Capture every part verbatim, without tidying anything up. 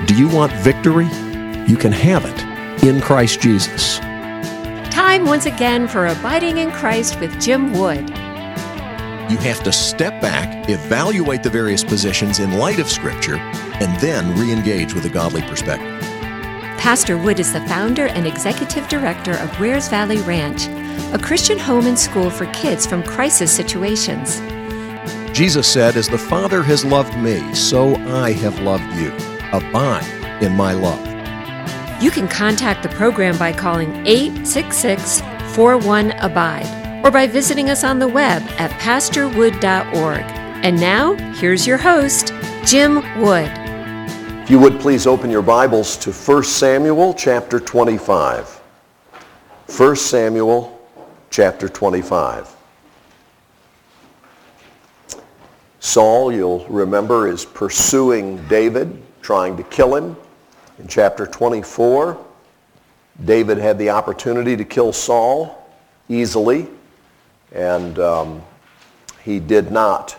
Do you want victory? You can have it in Christ Jesus. Time once again for Abiding in Christ with Jim Wood. You have to step back, evaluate the various positions in light of Scripture, and then re-engage with a godly perspective. Pastor Wood is the founder and executive director of Wares Valley Ranch, a Christian home and school for kids from crisis situations. Jesus said, "As the Father has loved me, so I have loved you. Abide in my love." You can contact the program by calling eight six six, four one, ABIDE or by visiting us on the web at pastor wood dot org. And now, here's your host, Jim Wood. If you would please open your Bibles to First Samuel chapter twenty-five. First Samuel chapter twenty-five. Saul, you'll remember, is pursuing David, trying to kill him. In chapter twenty-four, David had the opportunity to kill Saul easily, and um, he did not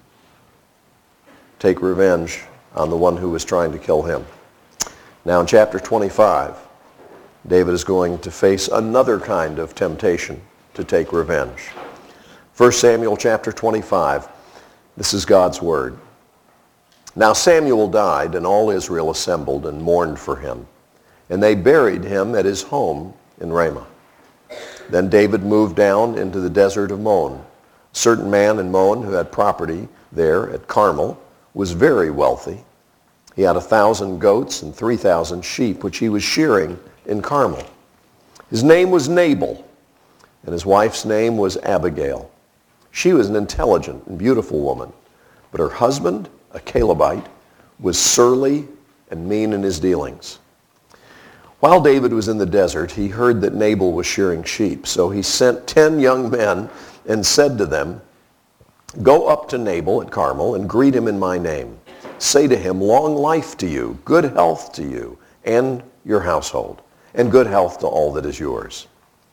take revenge on the one who was trying to kill him. Now in chapter twenty-five, David is going to face another kind of temptation to take revenge. First Samuel chapter twenty-five, this is God's word. Now Samuel died, and all Israel assembled and mourned for him, and they buried him at his home in Ramah. Then David moved down into the desert of Maon. A certain man in Maon who had property there at Carmel was very wealthy. He had a thousand goats and three thousand sheep, which he was shearing in Carmel. His name was Nabal, and his wife's name was Abigail. She was an intelligent and beautiful woman, but her husband, a Calebite, was surly and mean in his dealings. While David was in the desert, he heard that Nabal was shearing sheep, so he sent ten young men and said to them, "Go up to Nabal at Carmel and greet him in my name. Say to him, 'Long life to you, good health to you and your household, and good health to all that is yours.'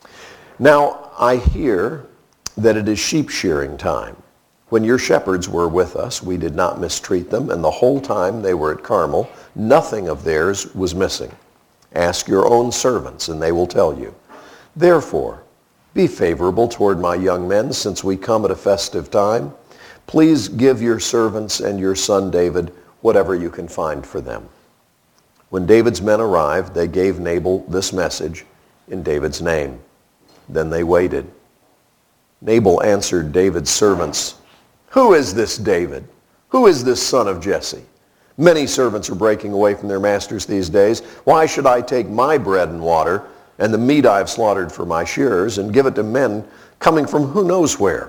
Now I hear that it is sheep shearing time. When your shepherds were with us, we did not mistreat them, and the whole time they were at Carmel, nothing of theirs was missing. Ask your own servants, and they will tell you. Therefore, be favorable toward my young men, since we come at a festive time. Please give your servants and your son David whatever you can find for them." When David's men arrived, they gave Nabal this message in David's name. Then they waited. Nabal answered David's servants, "Who is this David? Who is this son of Jesse? Many servants are breaking away from their masters these days. Why should I take my bread and water and the meat I have slaughtered for my shearers and give it to men coming from who knows where?"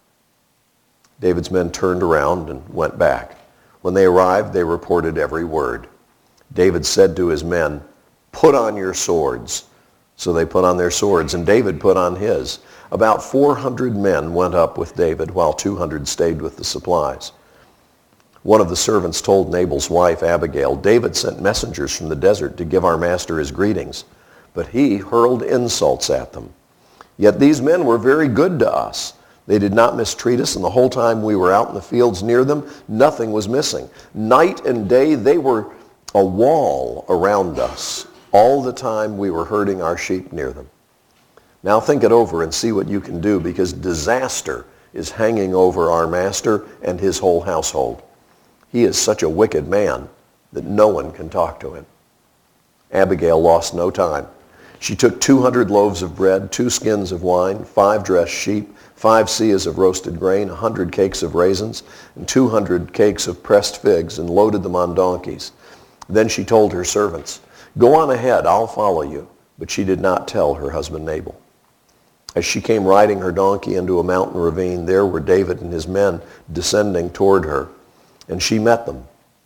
David's men turned around and went back. When they arrived, they reported every word. David said to his men, "Put on your swords." So they put on their swords, and David put on his. About four hundred men went up with David, while two hundred stayed with the supplies. One of the servants told Nabal's wife, Abigail, "David sent messengers from the desert to give our master his greetings, but he hurled insults at them. Yet these men were very good to us. They did not mistreat us, and the whole time we were out in the fields near them, nothing was missing. Night and day they were a wall around us. All the time we were herding our sheep near them. Now think it over and see what you can do, because disaster is hanging over our master and his whole household. He is such a wicked man that no one can talk to him." Abigail lost no time. She took two hundred loaves of bread, two skins of wine, five dressed sheep, five seahs of roasted grain, a hundred cakes of raisins, and two hundred cakes of pressed figs, and loaded them on donkeys. Then she told her servants, "Go on ahead, I'll follow you." But she did not tell her husband Nabal. As she came riding her donkey into a mountain ravine, there were David and his men descending toward her, and she met them.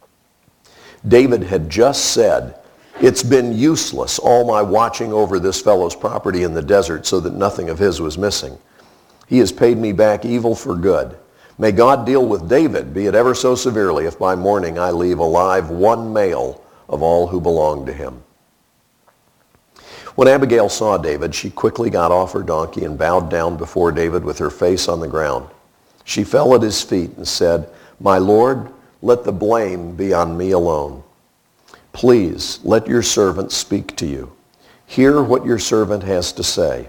David had just said, "It's been useless, all my watching over this fellow's property in the desert so that nothing of his was missing. He has paid me back evil for good. May God deal with David, be it ever so severely, if by morning I leave alive one male of all who belong to him." When Abigail saw David, she quickly got off her donkey and bowed down before David with her face on the ground. She fell at his feet and said, "My lord, let the blame be on me alone. Please let your servant speak to you. Hear what your servant has to say.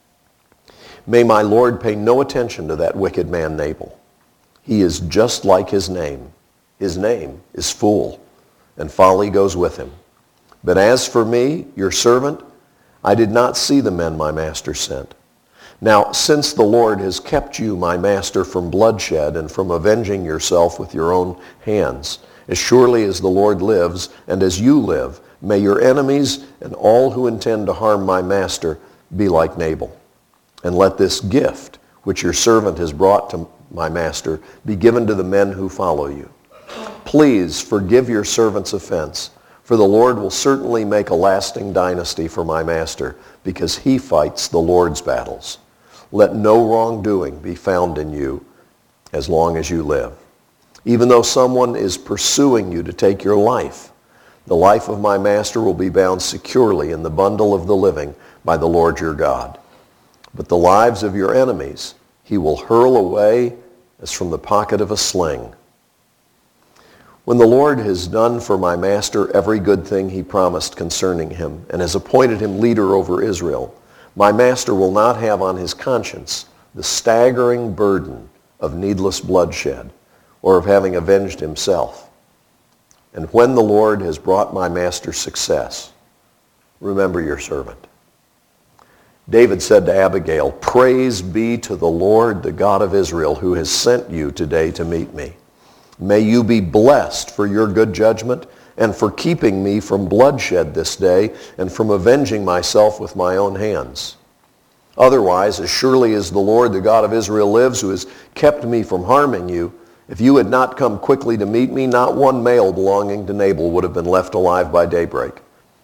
May my Lord pay no attention to that wicked man Nabal. He is just like his name. His name is Fool, and folly goes with him. But as for me, your servant, I did not see the men my master sent. Now, since the Lord has kept you, my master, from bloodshed and from avenging yourself with your own hands, as surely as the Lord lives and as you live, may your enemies and all who intend to harm my master be like Nabal. And let this gift, which your servant has brought to my master, be given to the men who follow you. Please forgive your servant's offense, for the Lord will certainly make a lasting dynasty for my master, because he fights the Lord's battles. Let no wrongdoing be found in you as long as you live. Even though someone is pursuing you to take your life, the life of my master will be bound securely in the bundle of the living by the Lord your God. But the lives of your enemies he will hurl away as from the pocket of a sling. When the Lord has done for my master every good thing he promised concerning him, and has appointed him leader over Israel, my master will not have on his conscience the staggering burden of needless bloodshed, or of having avenged himself. And when the Lord has brought my master success, remember your servant. David said to Abigail, "Praise be to the Lord, the God of Israel, who has sent you today to meet me. May you be blessed for your good judgment and for keeping me from bloodshed this day and from avenging myself with my own hands. Otherwise, as surely as the Lord, the God of Israel lives, who has kept me from harming you, if you had not come quickly to meet me, not one male belonging to Nabal would have been left alive by daybreak."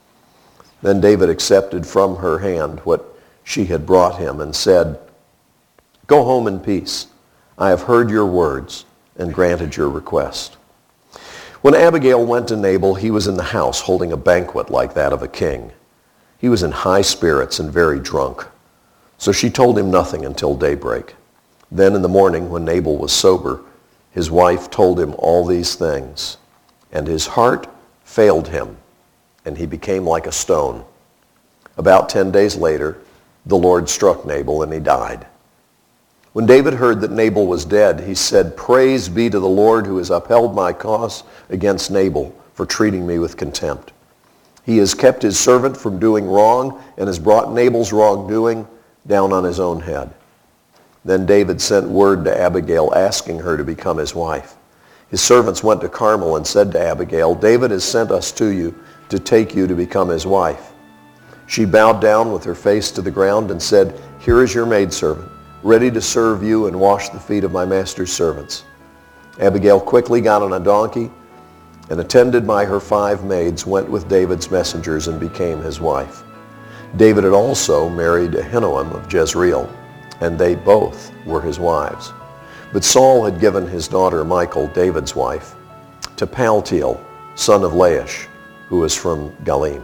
Then David accepted from her hand what she had brought him and said, "Go home in peace. I have heard your words and granted your request." When Abigail went to Nabal, he was in the house holding a banquet like that of a king. He was in high spirits and very drunk. So she told him nothing until daybreak. Then in the morning, when Nabal was sober, his wife told him all these things, and his heart failed him, and he became like a stone. About ten days later, the Lord struck Nabal, and he died. When David heard that Nabal was dead, he said, "Praise be to the Lord, who has upheld my cause against Nabal for treating me with contempt. He has kept his servant from doing wrong and has brought Nabal's wrongdoing down on his own head." Then David sent word to Abigail, asking her to become his wife. His servants went to Carmel and said to Abigail, "David has sent us to you to take you to become his wife." She bowed down with her face to the ground and said, "Here is your maidservant, ready to serve you and wash the feet of my master's servants." Abigail quickly got on a donkey and, attended by her five maids, went with David's messengers and became his wife. David had also married Ahinoam of Jezreel, and they both were his wives. But Saul had given his daughter Michal, David's wife, to Paltiel, son of Laish, who was from Galim.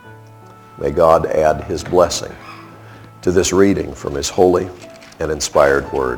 May God add his blessing to this reading from his holy and inspired word.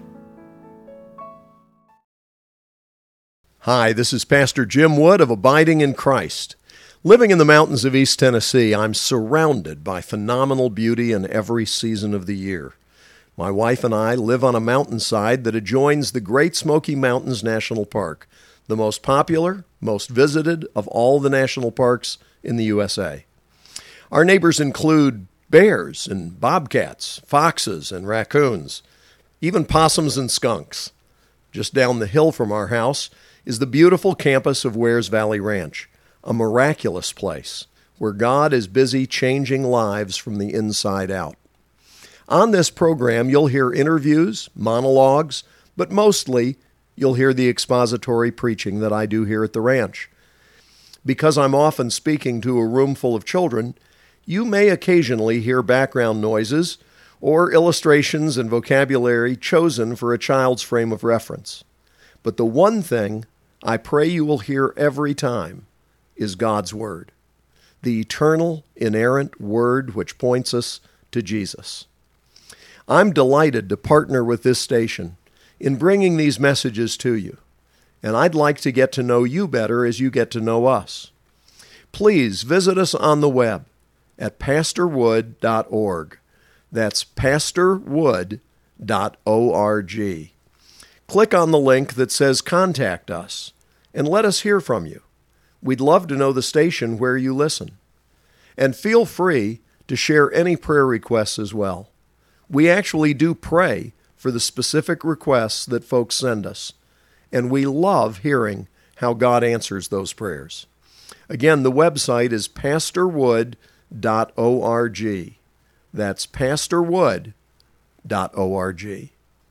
Hi, this is Pastor Jim Wood of Abiding in Christ. Living in the mountains of East Tennessee, I'm surrounded by phenomenal beauty in every season of the year. My wife and I live on a mountainside that adjoins the Great Smoky Mountains National Park, the most popular, most visited of all the national parks in the U S A. Our neighbors include bears and bobcats, foxes and raccoons, even possums and skunks. Just down the hill from our house is the beautiful campus of Wares Valley Ranch, a miraculous place where God is busy changing lives from the inside out. On this program, you'll hear interviews, monologues, but mostly you'll hear the expository preaching that I do here at the ranch. Because I'm often speaking to a room full of children, you may occasionally hear background noises or illustrations and vocabulary chosen for a child's frame of reference. But the one thing I pray you will hear every time is God's Word, the eternal, inerrant Word which points us to Jesus. I'm delighted to partner with this station in bringing these messages to you, and I'd like to get to know you better as you get to know us. please visit us on the web at pastor wood dot org. That's pastor wood dot org. Click on the link that says Contact Us and let us hear from you. We'd love to know the station where you listen. And feel free to share any prayer requests as well. We actually do pray for the specific requests that folks send us, and we love hearing how God answers those prayers. Again, the website is pastor wood dot org. That's pastor wood dot org.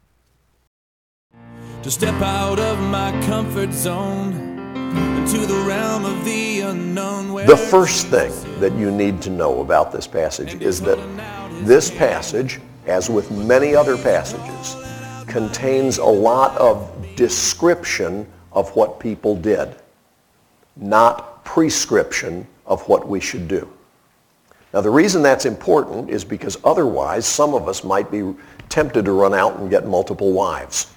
To step out of my comfort zone into the realm of the unknown. The first thing that you need to know about this passage is that this passage, as with many other passages, contains a lot of description of what people did, not prescription of what we should do. Now, the reason that's important is because otherwise some of us might be tempted to run out and get multiple wives.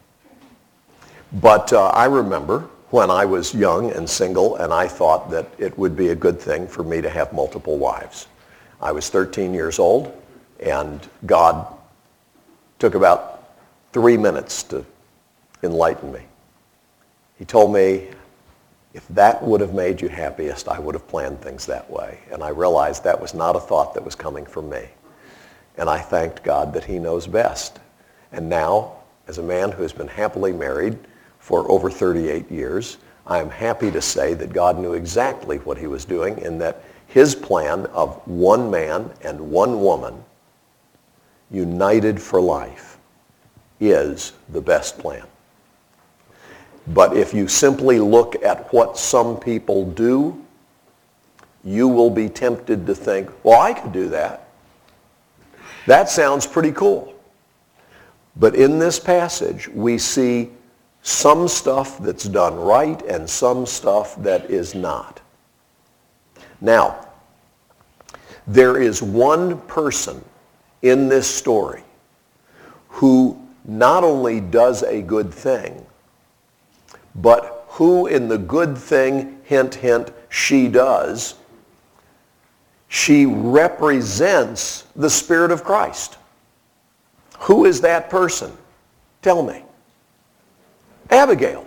But uh, I remember when I was young and single, and I thought that it would be a good thing for me to have multiple wives. I was thirteen years old, and God took about three minutes to enlighten me. He told me, if that would have made you happiest, I would have planned things that way. And I realized that was not a thought that was coming from me. And I thanked God that he knows best. And now, as a man who has been happily married for over thirty-eight years, I am happy to say that God knew exactly what he was doing, in that his plan of one man and one woman united for life is the best plan. But if you simply look at what some people do, you will be tempted to think, well, I could do that. That sounds pretty cool. But in this passage, we see some stuff that's done right and some stuff that is not. Now, there is one person in this story who not only does a good thing, but who in the good thing, hint, hint, she does, she represents the Spirit of Christ. Who is that person? Tell me. Abigail.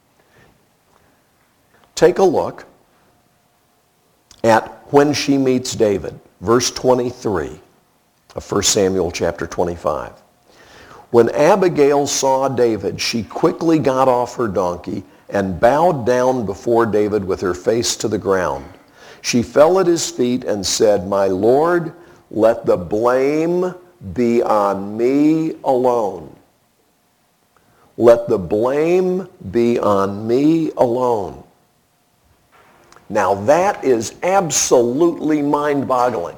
Take a look at when she meets David, verse twenty-three of First Samuel chapter twenty-five. When Abigail saw David, she quickly got off her donkey and bowed down before David with her face to the ground. She fell at his feet and said, "My Lord, let the blame be on me alone. Let the blame be on me alone." Now that is absolutely mind-boggling.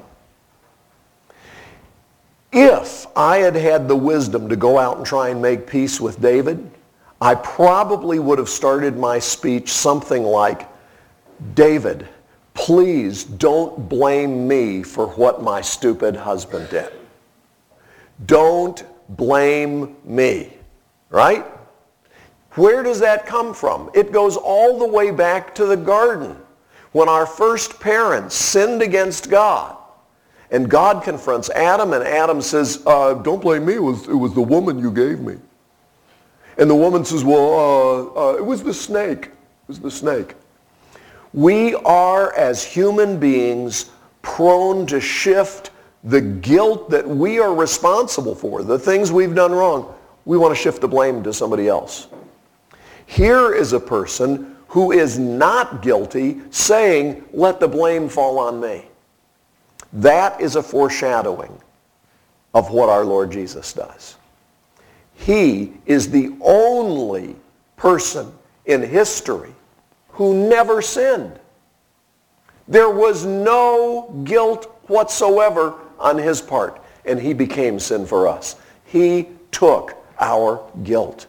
If I had had the wisdom to go out and try and make peace with David, I probably would have started my speech something like, "David, please don't blame me for what my stupid husband did. Don't blame me." Right? Where does that come from? It goes all the way back to the garden, when our first parents sinned against God. And God confronts Adam, and Adam says, uh, don't blame me, it was, it was the woman you gave me. And the woman says, well, uh, uh, it was the snake. It was the snake. We are, as human beings, prone to shift the guilt that we are responsible for, the things we've done wrong. We want to shift the blame to somebody else. Here is a person who is not guilty saying, let the blame fall on me. That is a foreshadowing of what our Lord Jesus does. He is the only person in history who never sinned. There was no guilt whatsoever on his part, and he became sin for us. He took our guilt.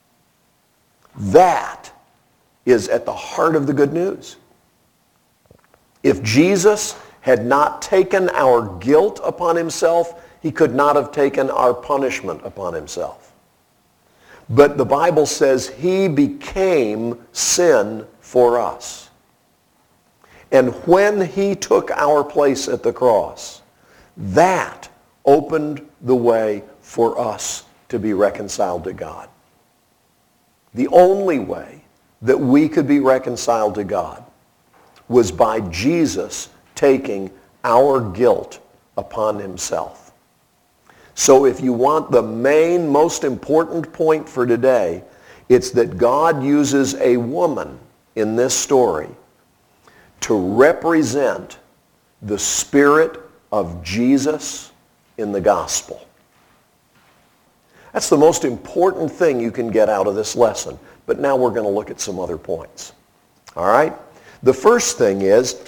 That is at the heart of the good news. If Jesus had not taken our guilt upon himself, he could not have taken our punishment upon himself. But the Bible says he became sin for us. And when he took our place at the cross, that opened the way for us to be reconciled to God. The only way that we could be reconciled to God was by Jesus taking our guilt upon himself. So if you want the main, most important point for today, it's that God uses a woman in this story to represent the Spirit of Jesus in the gospel. That's the most important thing you can get out of this lesson. But now we're going to look at some other points. All right? The first thing is,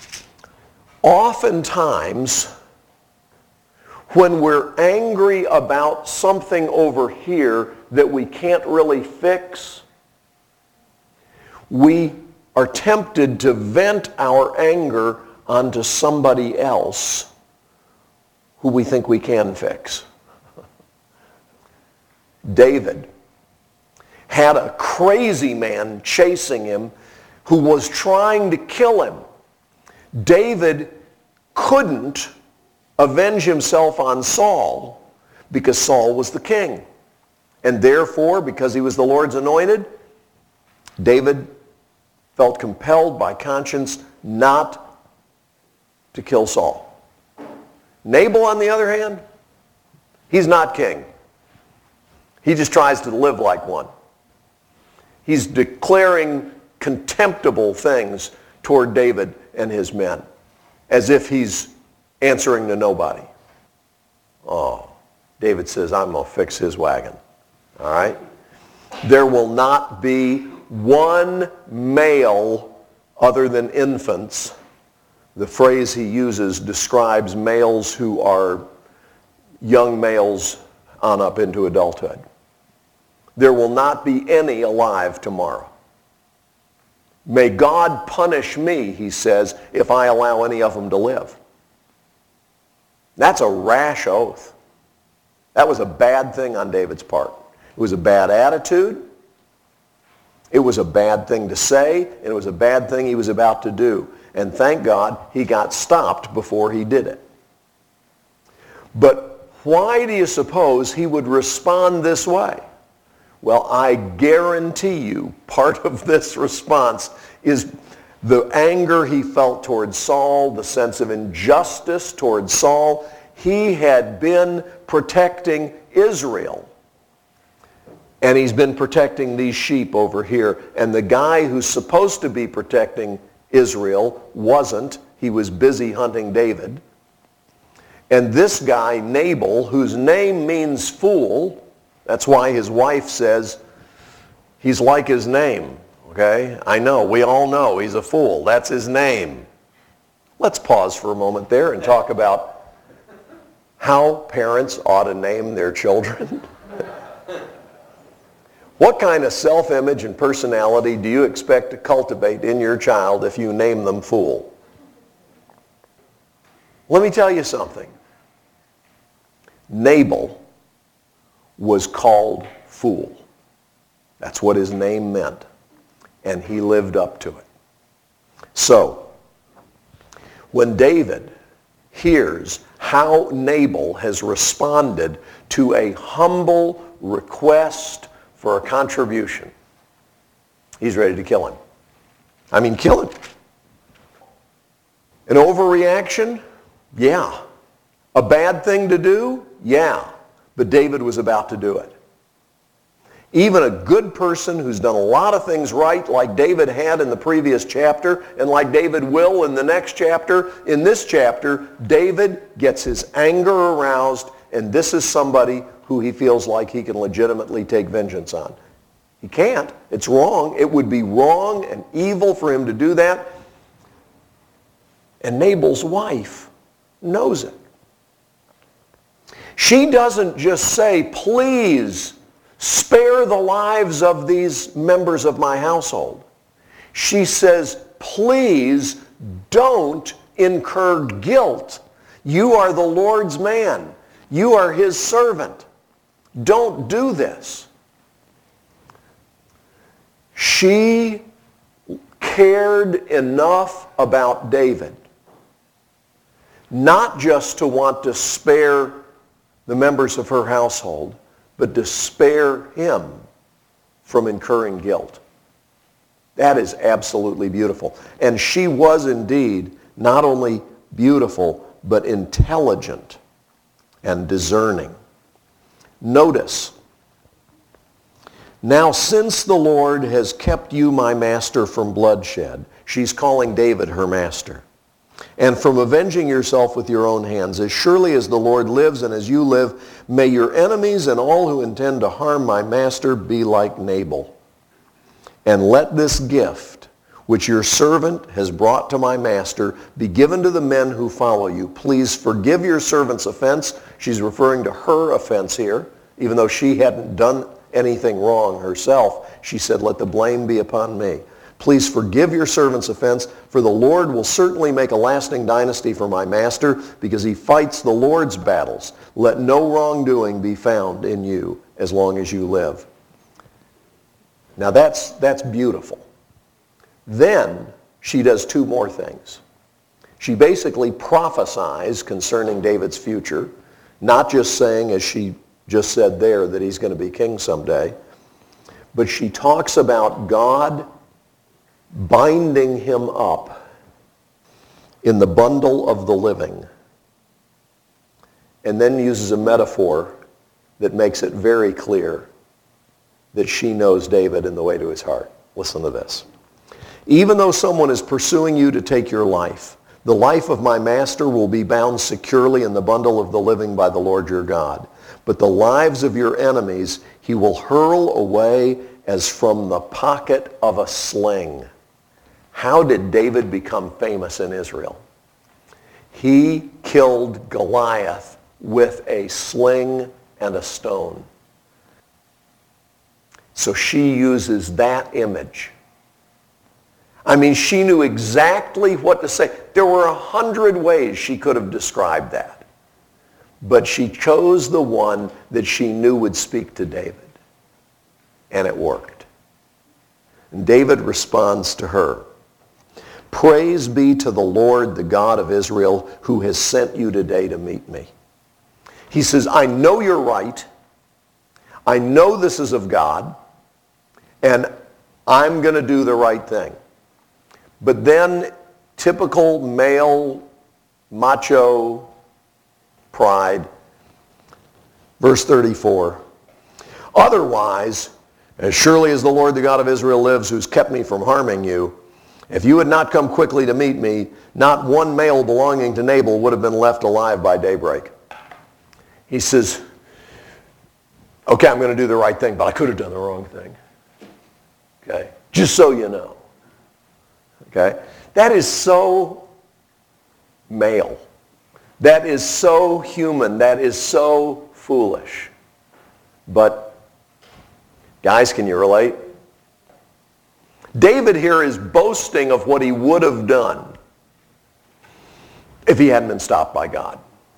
oftentimes, when we're angry about something over here that we can't really fix, we are tempted to vent our anger onto somebody else who we think we can fix. David had a crazy man chasing him who was trying to kill him. David couldn't avenge himself on Saul because Saul was the king. And therefore, because he was the Lord's anointed, David felt compelled by conscience not to kill Saul. Nabal, on the other hand, he's not king. He just tries to live like one. He's declaring contemptible things toward David and his men, as if he's answering to nobody. Oh, David says, I'm going to fix his wagon. All right? There will not be one male other than infants. The phrase he uses describes males who are young males on up into adulthood. There will not be any alive tomorrow. May God punish me, he says, if I allow any of them to live. That's a rash oath. That was a bad thing on David's part. It was a bad attitude. It was a bad thing to say, and it was a bad thing he was about to do. And thank God he got stopped before he did it. But why do you suppose he would respond this way? Well, I guarantee you part of this response is the anger he felt towards Saul, the sense of injustice towards Saul. He had been protecting Israel. And he's been protecting these sheep over here. And the guy who's supposed to be protecting Israel wasn't. He was busy hunting David. And this guy, Nabal, whose name means fool, that's why his wife says he's like his name. Okay? I know. We all know he's a fool. That's his name. Let's pause for a moment there and talk about how parents ought to name their children. What kind of self-image and personality do you expect to cultivate in your child if you name them fool? Let me tell you something. Nabal was called fool. That's what his name meant. And he lived up to it. So, when David hears how Nabal has responded to a humble request for a contribution, he's ready to kill him. I mean, kill him. An overreaction? Yeah. A bad thing to do? Yeah. But David was about to do it. Even a good person who's done a lot of things right, like David had in the previous chapter, and like David will in the next chapter, in this chapter, David gets his anger aroused, and this is somebody who he feels like he can legitimately take vengeance on. He can't. It's wrong. It would be wrong and evil for him to do that. And Nabal's wife knows it. She doesn't just say, please spare the lives of these members of my household. She says, please don't incur guilt. You are the Lord's man. You are his servant. Don't do this. She cared enough about David not just to want to spare the members of her household, but to spare him from incurring guilt. That is absolutely beautiful. And she was indeed not only beautiful, but intelligent and discerning. Notice, now since the Lord has kept you, my master, from bloodshed, she's calling David her master, and from avenging yourself with your own hands, as surely as the Lord lives and as you live, may your enemies and all who intend to harm my master be like Nabal. And let this gift, which your servant has brought to my master, be given to the men who follow you. Please forgive your servant's offense. She's referring to her offense here, even though she hadn't done anything wrong herself. She said, let the blame be upon me. Please forgive your servant's offense, for the Lord will certainly make a lasting dynasty for my master, because he fights the Lord's battles. Let no wrongdoing be found in you as long as you live. Now that's, that's beautiful. Then she does two more things. She basically prophesies concerning David's future, not just saying, as she just said there, that he's going to be king someday, but she talks about God binding him up in the bundle of the living, and then uses a metaphor that makes it very clear that she knows David in the way to his heart. Listen to this. Even though someone is pursuing you to take your life, the life of my master will be bound securely in the bundle of the living by the Lord your God. But the lives of your enemies he will hurl away as from the pocket of a sling. How did David become famous in Israel? He killed Goliath with a sling and a stone. So she uses that image. I mean, she knew exactly what to say. There were a hundred ways she could have described that. But she chose the one that she knew would speak to David. And it worked. And David responds to her, praise be to the Lord, the God of Israel, who has sent you today to meet me. He says, I know you're right. I know this is of God. And I'm going to do the right thing. But then, typical male, macho pride. Verse thirty-four. Otherwise, as surely as the Lord, the God of Israel lives, who's kept me from harming you, if you had not come quickly to meet me, not one male belonging to Nabal would have been left alive by daybreak. He says, okay, I'm going to do the right thing, but I could have done the wrong thing. Okay? Just so you know. Okay? That is so male. That is so human. That is so foolish. But, guys, can you relate? David here is boasting of what he would have done if he hadn't been stopped by God.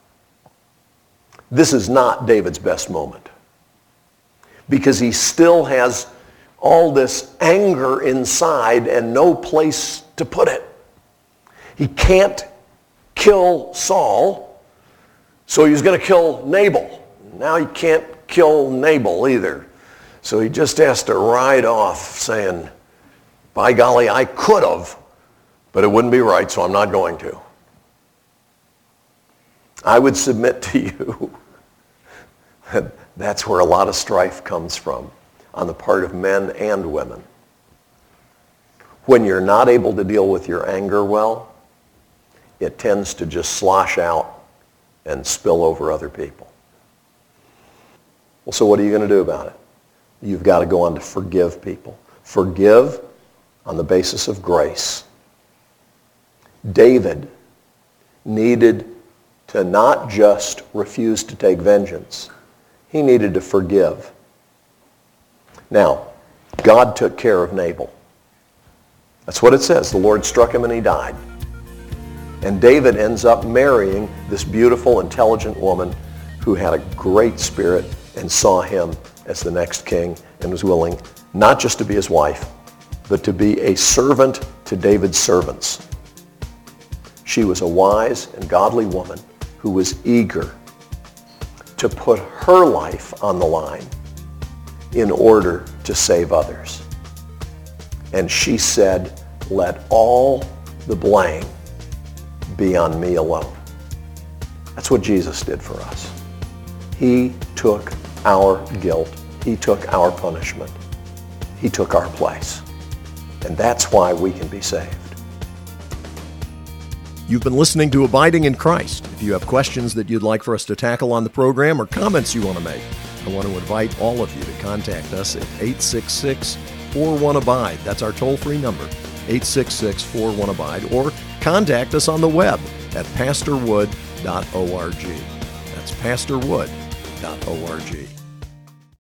This is not David's best moment, because he still has all this anger inside and no place to put it. He can't kill Saul, so he's going to kill Nabal. Now he can't kill Nabal either. So he just has to ride off saying, by golly, I could have, but it wouldn't be right, so I'm not going to. I would submit to you that that's where a lot of strife comes from on the part of men and women. When you're not able to deal with your anger well, it tends to just slosh out and spill over other people. Well, so what are you going to do about it? You've got to go on to forgive people. Forgive on the basis of grace. David needed to not just refuse to take vengeance. He needed to forgive. Now, God took care of Nabal. That's what it says. The Lord struck him and he died. And David ends up marrying this beautiful, intelligent woman who had a great spirit and saw him as the next king and was willing not just to be his wife, but to be a servant to David's servants. She was a wise and godly woman who was eager to put her life on the line in order to save others. And she said, let all the blame be on me alone. That's what Jesus did for us. He took our guilt. He took our punishment. He took our place. And that's why we can be saved. You've been listening to Abiding in Christ. If you have questions that you'd like for us to tackle on the program or comments you want to make, I want to invite all of you to contact us at eight six six, four one, abide. That's our toll-free number, eight six six, four one, abide, or contact us on the web at pastor wood dot org. That's pastor wood dot org.